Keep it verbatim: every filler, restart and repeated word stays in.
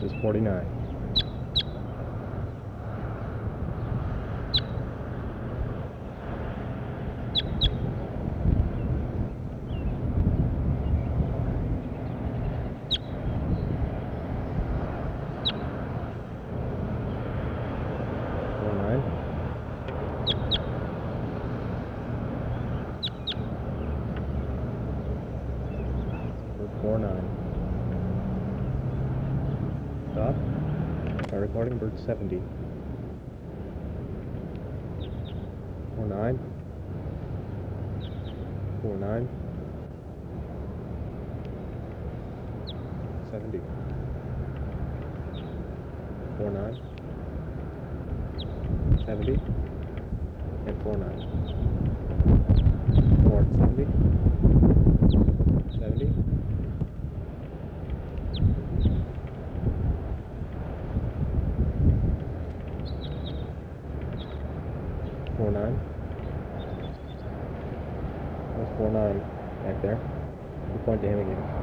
is forty-nine. Forty-nine. Four nine. Stop. Start recording. Bird seventy. Four nine. Four nine. Seventy. Four nine. Seventy. And four nine. Four seventy. Seventy. Four nine. That's four nine back there. You point to him again.